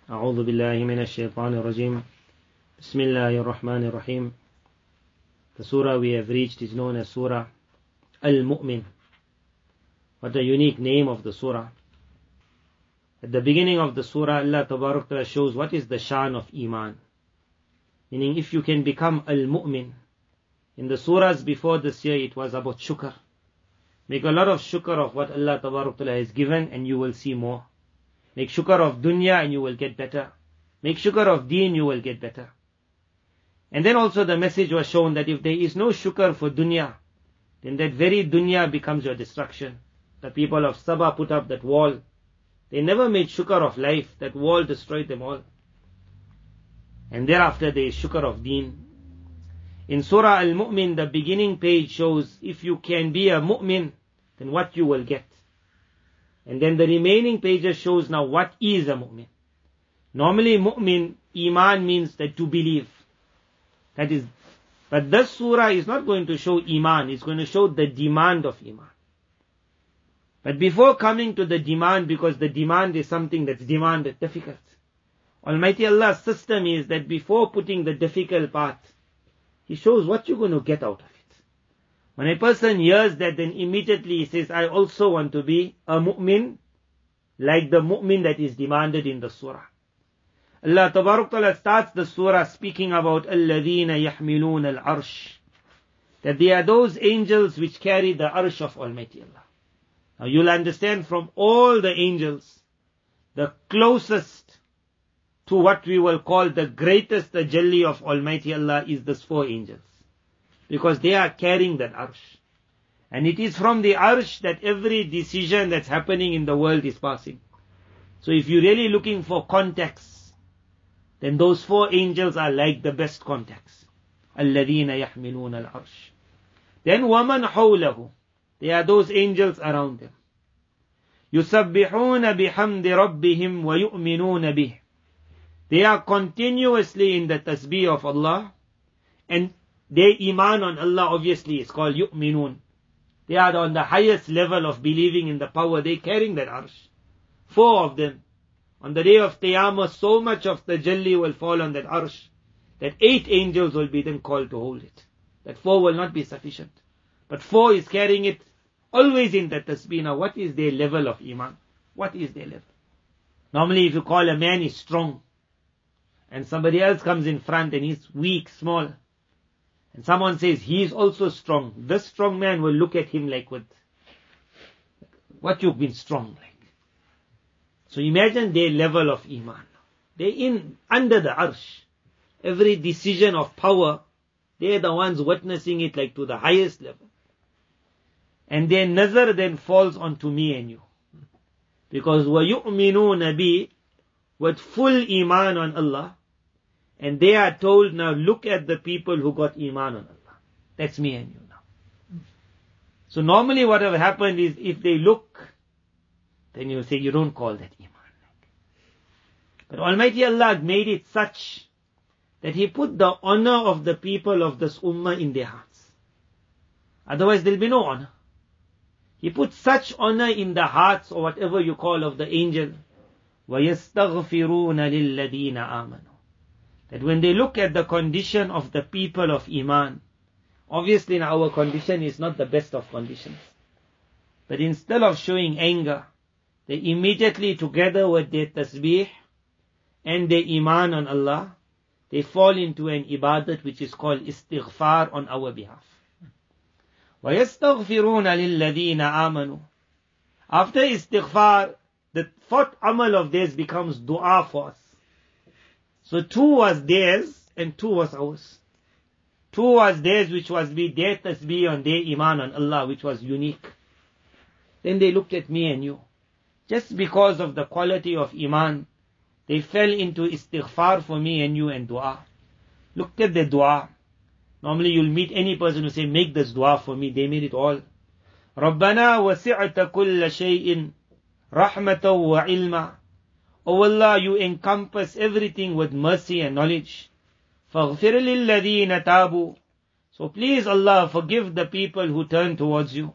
أعوذ بالله من الشيطان الرجيم بسم الله الرحمن الرحيم. The surah we have reached is known as Surah Al-Mu'min. What a unique name of the surah. At the beginning of the surah, Allah Tabarak Ta'ala shows what is the shan of Iman. Meaning, if you can become Al-Mu'min. In the surahs before this year, it was about shukr. Make a lot of shukr of what Allah Tabarak Ta'ala has given and you will see more. Make shukr of dunya and you will get better. Make shukr of deen, you will get better. And then also the message was shown that if there is no shukr for dunya, then that very dunya becomes your destruction. The people of Sabah put up that wall. They never made shukr of life. That wall destroyed them all. And thereafter there is shukr of deen. In Surah Al-Mu'min, the beginning page shows if you can be a mu'min, then what you will get. And then the remaining pages shows now what is a mu'min. Normally mu'min, iman means that to believe. That is, but this surah is not going to show iman, it's going to show the demand of iman. But before coming to the demand, because the demand is something that's demanded, difficult. Almighty Allah's system is that before putting the difficult part, He shows what you're going to get out of it. When a person hears that, then immediately he says, I also want to be a mu'min, like the mu'min that is demanded in the surah. Allah Tabarak Ta'ala starts the surah speaking about الَّذِينَ يَحْمِلُونَ الْعَرْشِ, that they are those angels which carry the arsh of Almighty Allah. Now you'll understand from all the angels, the closest to what we will call the greatest tajalli of Almighty Allah is these four angels. Because they are carrying that arsh. And it is from the arsh that every decision that's happening in the world is passing. So if you're really looking for contacts, then those four angels are like the best contacts. الَّذِينَ يَحْمِلُونَ الْعَرْشِ. Then وَمَنْ حَوْلَهُ. They are those angels around them. يُسَبِّحُونَ بِحَمْدِ رَبِّهِمْ وَيُؤْمِنُونَ بِهِ. They are continuously in the tasbih of Allah, and their iman on Allah obviously is called yu'minun. They are on the highest level of believing in the power. They carrying that arsh. Four of them. On the day of Qiyamah, so much of the Jalli will fall on that arsh, that 8 angels will be then called to hold it. That 4 will not be sufficient. But 4 is carrying it always in that tasbih. Now what is their level of iman? What is their level? Normally if you call a man is strong, and somebody else comes in front and he's weak, small, and someone says he is also strong, this strong man will look at him like, what you've been strong like. So imagine their level of iman. They're under the arsh. Every decision of power, they're the ones witnessing it like to the highest level. And their nazar then falls onto me and you. Because وَيُؤْمِنُونَ بِي, with full iman on Allah, and they are told, now look at the people who got iman on Allah. That's me and you now. So normally what have happened is, if they look, then you say, you don't call that iman. But Almighty Allah made it such that He put the honor of the people of this ummah in their hearts. Otherwise there will be no honor. He put such honor in the hearts, or whatever you call, of the angel. وَيَسْتَغْفِرُونَ لِلَّذِينَ آمَنُوا. That when they look at the condition of the people of Iman, obviously now our condition is not the best of conditions. But instead of showing anger, they immediately, together with their tasbih and their Iman on Allah, they fall into an ibadat which is called istighfar on our behalf. وَيَسْتَغْفِرُونَ لِلَّذِينَ آمَنُوا. After istighfar, the fourth amal of theirs becomes dua for us. So 2 was theirs and 2 was ours. 2 was theirs, which was their tasbih on their iman on Allah, which was unique. Then they looked at me and you. Just because of the quality of iman, they fell into istighfar for me and you and dua. Look at the dua. Normally you'll meet any person who say, make this dua for me. They made it all. رَبَّنَا وَسِعْتَ كُلَّ شَيْءٍ رَحْمَةً وَعِلْمًا. O Allah, you encompass everything with mercy and knowledge. فَاغْفِرْ لِلَّذِينَ تَابُوا. So please Allah, forgive the people who turn towards you.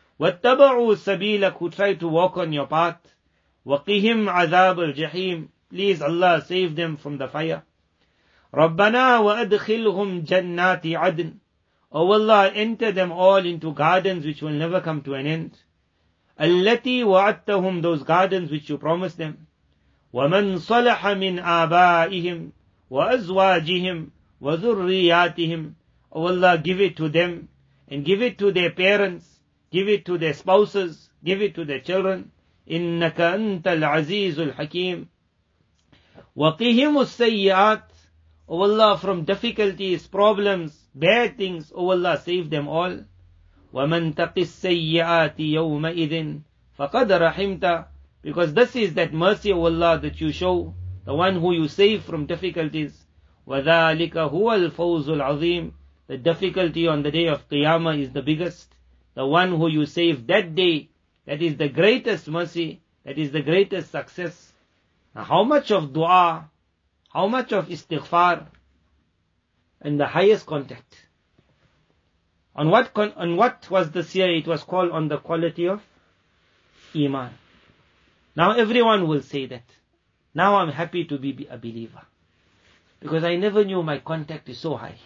وَاتَّبَعُوا سَبِيلَكَ, who try to walk on your path. وَقِهِمْ عَذَابَ الْجَحِيمِ. Please Allah save them from the fire. رَبَّنَا وَأَدْخِلْهُمْ جَنَّاتِ عَدْنٍ. O Allah, enter them all into gardens which will never come to an end. الَّتِي وَعَدْتَهُمْ, those gardens which you promised them. وَمَنْ صَلَحَ مِنْ آبَائِهِمْ وَأَزْوَاجِهِمْ وَذُرِّيَّاتِهِمْ. O Allah, give it to them and give it to their parents, give it to their spouses, give it to their children. إِنَّكَ أَنْتَ الْعَزِيزُ الْحَكِيمُ. وَقِهِمُ السَّيِّئَاتِ. O Allah, from difficulties, problems, bad things, O Allah, save them all. وَمَنْ تَقِ السَّيِّئَاتِ يَوْمَئِذٍ فَقَدْ رَحِمْتَ. Because this is that mercy, O Allah, that you show, the one who you save from difficulties. وَذَلِكَ هُوَ الْفَوْزُ الْعَظِيمُ. The difficulty on the day of Qiyamah is the biggest. The one who you save that day, that is the greatest mercy, that is the greatest success. Now how much of dua, how much of istighfar, and the highest contact. On what was this year? It was called on the quality of Iman. Now everyone will say that. Now I'm happy to be a believer. Because I never knew my contact is so high.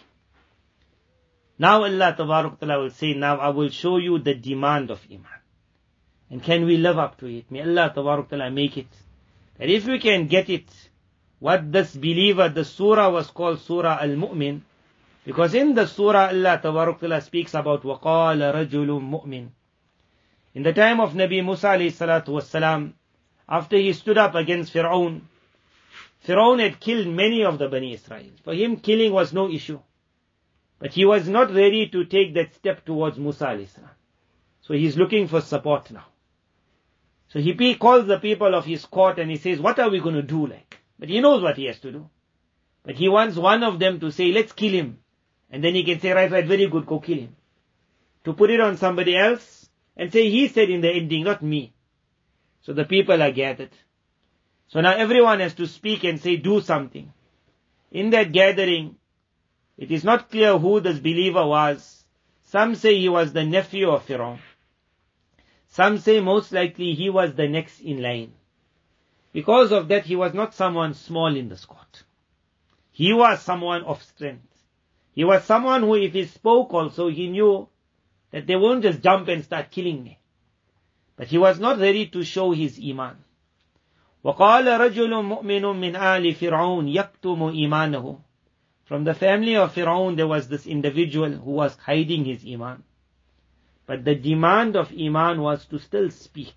Now Allah Tabarak Ta'ala will say, now I will show you the demand of Iman. And can we live up to it? May Allah Tabarak Ta'ala make it. That if we can get it, what this believer, the surah was called Surah Al-Mu'min. Because in the surah Allah Tabarak Ta'ala speaks about وَقَالَ رَجُلٌ مُؤْمِنٌ. In the time of Nabi Musa alayhi salatu wassalam, after he stood up against Fir'aun, Fir'aun had killed many of the Bani Israel. For him, killing was no issue. But he was not ready to take that step towards Musa alayhi salam. So he's looking for support now. So he calls the people of his court and he says, what are we going to do like? But he knows what he has to do. But he wants one of them to say, let's kill him. And then he can say, right, very good, go kill him. To put it on somebody else and say, he said in the ending, not me. So the people are gathered. So now everyone has to speak and say, do something. In that gathering, it is not clear who this believer was. Some say he was the nephew of Fir'aun. Some say most likely he was the next in line. Because of that, he was not someone small in this court. He was someone of strength. He was someone who, if he spoke also, he knew that they won't just jump and start killing me. But he was not ready to show his iman. وَقَالَ رَجُلٌ مُؤْمِنٌ مِّنْ آلِ فِرْعَوْنَ يَكْتُمُ إِيمَانَهُ. From the family of Fir'aun, there was this individual who was hiding his iman. But the demand of iman was to still speak.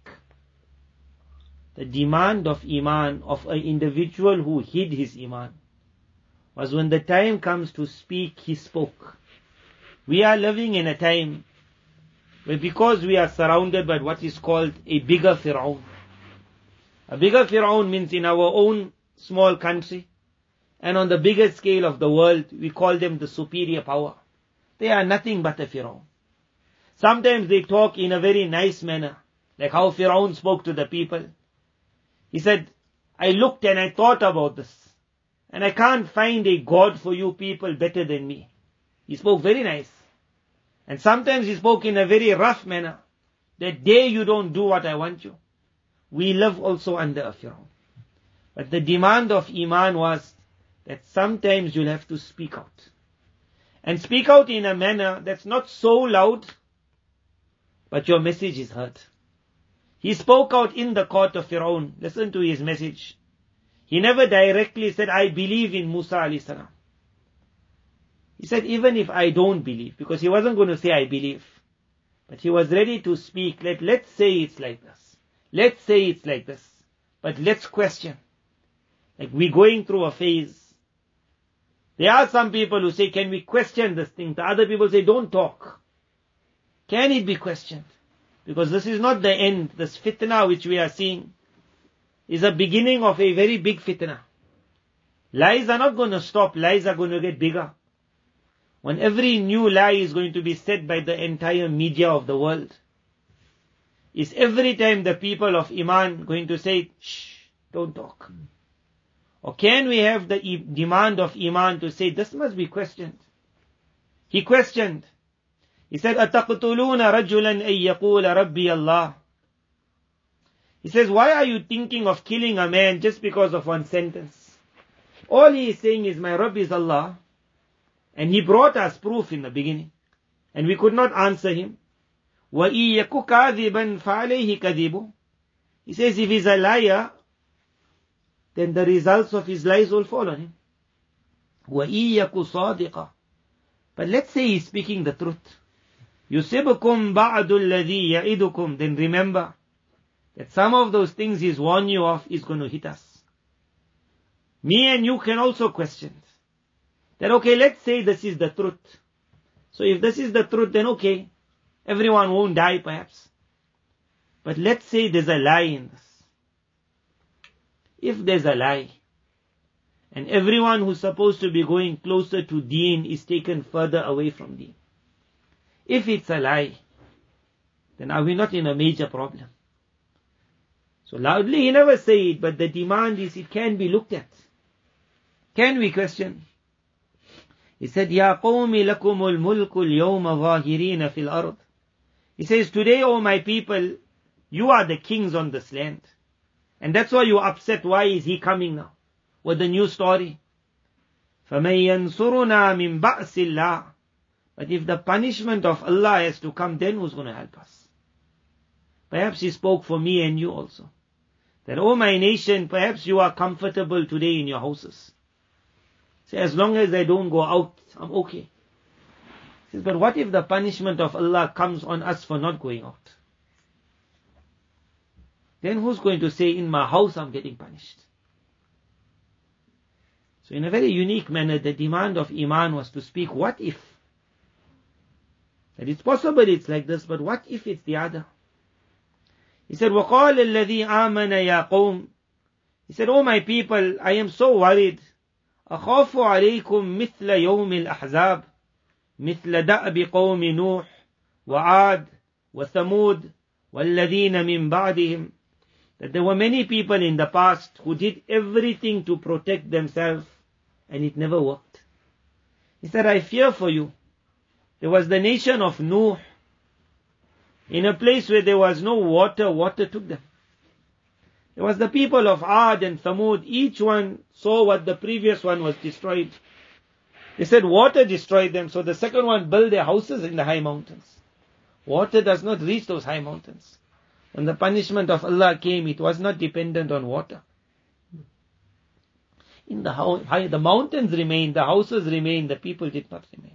The demand of iman of an individual who hid his iman was when the time comes to speak, he spoke. We are living in a time where, because we are surrounded by what is called a bigger Fir'aun. A bigger Fir'aun means in our own small country and on the bigger scale of the world, we call them the superior power. They are nothing but a Fir'aun. Sometimes they talk in a very nice manner, like how Fir'aun spoke to the people. He said, I looked and I thought about this, and I can't find a God for you people better than me. He spoke very nice. And sometimes he spoke in a very rough manner, that day you don't do what I want you. We live also under a Fir'aun. But the demand of Iman was that sometimes you'll have to speak out. And speak out in a manner that's not so loud, but your message is heard. He spoke out in the court of Fir'aun. Listen to his message. He never directly said, I believe in Musa alayhi salam. He said, even if I don't believe, because he wasn't going to say, I believe. But he was ready to speak. Let's say it's like this. Let's say it's like this. But let's question. Like we're going through a phase. There are some people who say, can we question this thing? The other people say, don't talk. Can it be questioned? Because this is not the end. This fitna which we are seeing is a beginning of a very big fitna. Lies are not going to stop. Lies are going to get bigger. When every new lie is going to be said by the entire media of the world, is every time the people of Iman going to say, shh, don't talk? Or can we have the demand of Iman to say, this must be questioned? He questioned. He said, أَتَقْتُلُونَ رَجُلًا أَن يَقُولَ رَبِّيَ اللَّهِ. He says, why are you thinking of killing a man just because of one sentence? All he is saying is, my Rabb is Allah. And he brought us proof in the beginning. And we could not answer him. وَإِن يَكُ كَاذِبًا فَعَلَيْهِ كَذِبُ. He says, if he's a liar, then the results of his lies will fall on him. وَإِن يَكُ صَادِقًا. But let's say he's speaking the truth. يُصِبْكُمْ بَعْدُ الَّذِي يَعِدُكُمْ. Then remember that some of those things he's warned you of is going to hit us. Me and you can also question that, okay, let's say this is the truth. So if this is the truth, then okay, everyone won't die perhaps. But let's say there's a lie in this. If there's a lie, and everyone who's supposed to be going closer to deen is taken further away from deen. If it's a lie, then are we not in a major problem? So loudly he never say it, but the demand is it can be looked at. Can we question? He said, Ya qawmi lakumul mulkul yawma zahirina fil ard. He says, today, O my people, you are the kings on this land. And that's why you're upset. Why is he coming now with the new story? فَمَن يَنْصُرُنَا مِن بَأْسِ اللَّهِ. But if the punishment of Allah has to come, then who's going to help us? Perhaps he spoke for me and you also. That, oh my nation, perhaps you are comfortable today in your houses. Say, as long as I don't go out, I'm okay. He says, but what if the punishment of Allah comes on us for not going out? Then who's going to say, in my house I'm getting punished? So in a very unique manner, the demand of Iman was to speak, what if? That it's possible it's like this, but what if it's the other? He said, وَقَالَ الَّذِي آمَنَ يَا قَوْمِ. He said, oh my people, I am so worried. أَخَافُ عَلَيْكُمْ مِثْلَ يَوْمِ الْأَحْزَابِ مِثْلَ دَأْبِ قَوْمِ نُوحٍ وَعَادٍ وَثَمُودٍ وَالَّذِينَ مِنْ بَعْدِهِمْ. That there were many people in the past who did everything to protect themselves, and it never worked. He said, I fear for you. There was the nation of Nuh. In a place where there was no water, water took them. There was the people of Ad and Thamud. Each one saw what the previous one was destroyed. They said water destroyed them, so the second one built their houses in the high mountains. Water does not reach those high mountains. When the punishment of Allah came, it was not dependent on water. In the mountains remained, the houses remained, the people did not remain.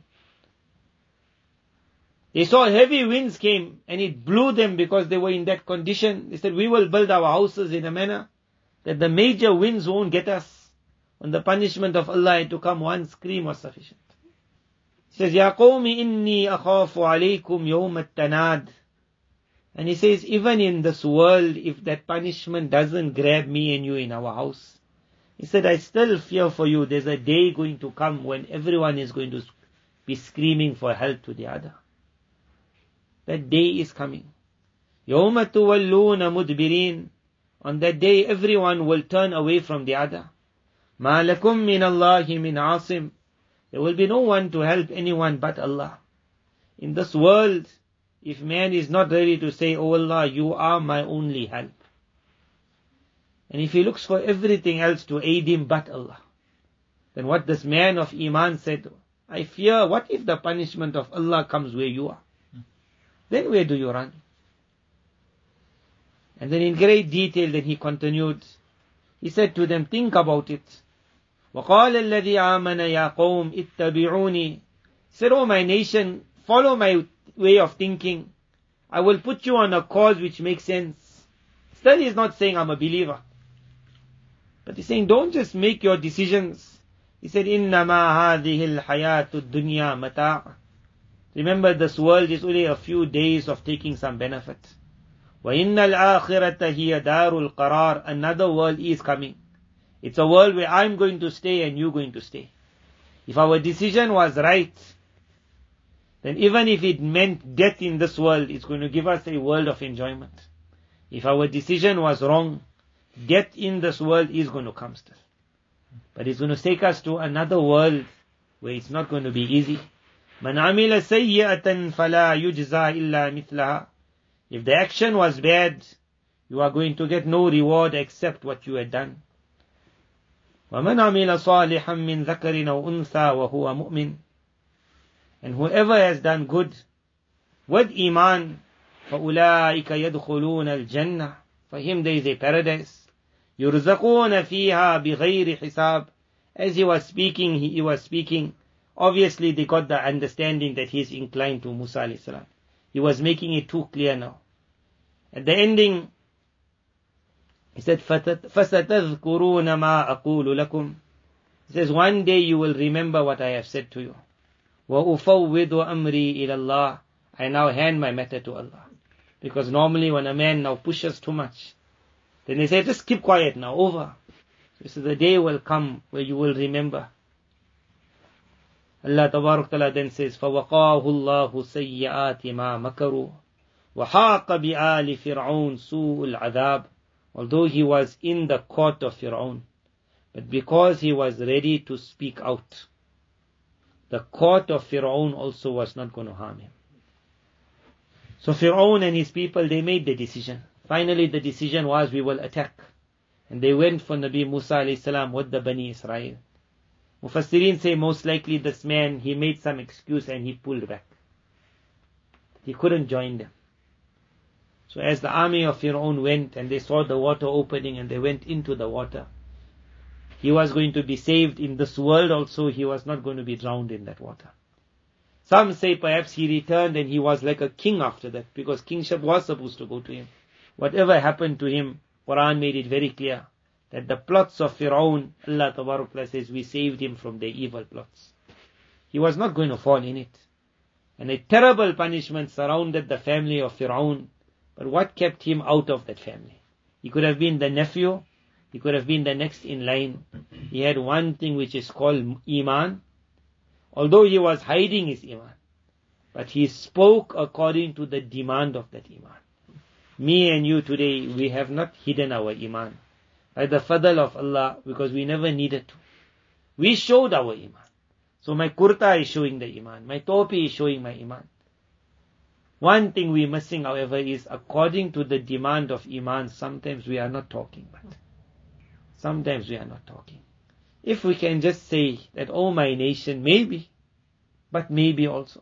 They saw heavy winds came and it blew them because they were in that condition. They said, we will build our houses in a manner that the major winds won't get us. When the punishment of Allah had to come, one scream was sufficient. He says, Ya qawmi inni akhafu alaykum yawm at-tanad. And he says, even in this world, if that punishment doesn't grab me and you in our house, he said, I still fear for you. There's a day going to come when everyone is going to be screaming for help to the other. That day is coming. يَوْمَ تُوَلُّونَ مُدْبِرِينَ. On that day, everyone will turn away from the other. مَا لَكُمْ مِنَ اللَّهِ مِنْ عَاصِمٍ. There will be no one to help anyone but Allah. In this world, if man is not ready to say, oh Allah, you are my only help. And if he looks for everything else to aid him but Allah, then what this man of Iman said, I fear, what if the punishment of Allah comes where you are? Then where do you run? And then in great detail, then he continued. He said to them, think about it. وَقَالَ الَّذِي آمَنَ يَا قَوْمِ اتَّبِعُونِي. He said, oh my nation, follow my way of thinking. I will put you on a cause which makes sense. Still he's not saying I'm a believer. But he's saying, don't just make your decisions. He said, إِنَّمَا هَذِهِ الْحَيَاةُ الدُّنْيَا مَتَاعٌ. Remember, this world is only a few days of taking some benefit. وَإِنَّ الْآخِرَةَ هِيَ دَارُ الْقَرَارِ. Another world is coming. It's a world where I'm going to stay and you're going to stay. If our decision was right, then even if it meant death in this world, it's going to give us a world of enjoyment. If our decision was wrong, death in this world is going to come still. But it's going to take us to another world where it's not going to be easy. مَنْ عَمِلَ سَيِّئَةً فَلَا يُجْزَى إِلَّا مِثْلَهَا. If the action was bad, You are going to get no reward except what you had done. وَمَنْ عَمِلَ صَالِحًا مِّن ذَكَرٍ أَوْ أُنْثَى وَهُوَ مُؤْمِنٌ. And whoever has done good with iman, فَأُولَٰئِكَ يَدْخُلُونَ الْجَنَّةِ. For him there is a paradise. يُرْزَقُونَ فِيهَا بِغَيْرِ حِسَابٍ. As he was speaking, obviously they got the understanding that he is inclined to Musa alayhi salam. He was making it too clear now. At the ending, he said, فَسَتَذْكُرُونَ مَا أَقُولُ لَكُمْ. He says, one day you will remember what I have said to you. وَأُفَوِّضُ أَمْرِي إِلَى اللَّهِ. I now hand my matter to Allah. Because normally when a man now pushes too much, then they say, just keep quiet now, over. So the day will come where you will remember. Allah Tabarak Ta'ala then says, فَوَقَاهُ اللَّهُ سَيِّئَاتِ مَا مَكَرُوا وَحَاقَ بِآلِ فِرْعَوْنَ سُوءُ الْعَذَابِ. Although he was in the court of Fir'aun, but because he was ready to speak out, the court of Fir'aun also was not going to harm him. So Fir'aun and his people, they made the decision. Finally the decision was, we will attack. And they went for Nabi Musa alayhi salam with the Bani Israel. Mufassirin say most likely this man, he made some excuse and he pulled back. He couldn't join them. So as the army of Fir'aun went and they saw the water opening and they went into the water, he was going to be saved in this world also, he was not going to be drowned in that water. Some say perhaps he returned and he was like a king after that, because kingship was supposed to go to him. Whatever happened to him, Quran made it very clear that the plots of Fir'aun, Allah Tabarak Ta'ala says, we saved him from their evil plots. He was not going to fall in it. And a terrible punishment surrounded the family of Fir'aun. But what kept him out of that family? He could have been the nephew. He could have been the next in line. He had one thing which is called Iman. Although he was hiding his Iman, but he spoke according to the demand of that Iman. Me and you today, we have not hidden our Iman. By the fadl of Allah, because we never needed to. We showed our Iman. So my kurta is showing the Iman. My topi is showing my Iman. One thing we're missing, however, is according to the demand of Iman, sometimes we are not talking. But sometimes we are not talking. If we can just say that, oh my nation, maybe, but maybe also.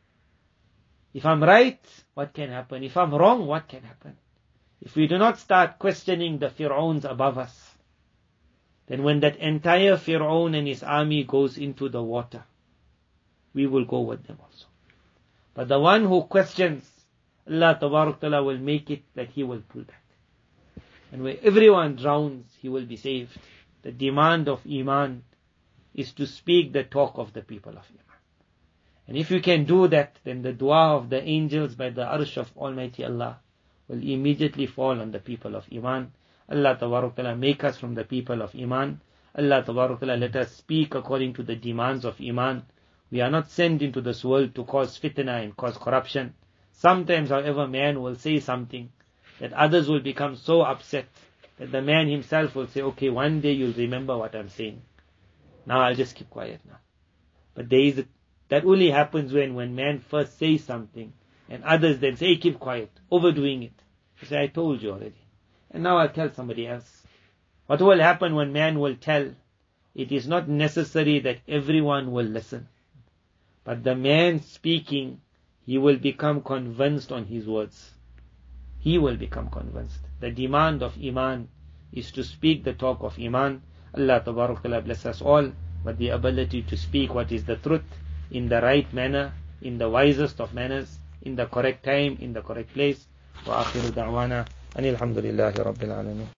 If I'm right, what can happen? If I'm wrong, what can happen? If we do not start questioning the Fir'auns above us, then when that entire Fir'aun and his army goes into the water, we will go with them also. But the one who questions, Allah Tabarak Ta'ala will make it that he will pull back. And where everyone drowns, he will be saved. The demand of Iman is to speak the talk of the people of Iman. And if you can do that, then the dua of the angels by the arsh of Almighty Allah will immediately fall on the people of Iman. Allah Tabarak Ta'ala make us from the people of Iman. Allah Tabarak Ta'ala let us speak according to the demands of Iman. We are not sent into this world to cause fitna and cause corruption. Sometimes, however, man will say something that others will become so upset that the man himself will say, okay, one day you'll remember what I'm saying. Now I'll just keep quiet now. But that only happens when man first says something and others then say, hey, keep quiet, overdoing it. You say, I told you already. And now I'll tell somebody else. What will happen when man will tell? It is not necessary that everyone will listen. But the man speaking, he will become convinced on his words. He will become convinced. The demand of Iman is to speak the talk of Iman. Allah Tabarak Ta'ala bless us all with the ability to speak what is the truth in the right manner, in the wisest of manners, in the correct time, in the correct place. Wa akhiru da'wana anil hamdulillahi rabbil alamin.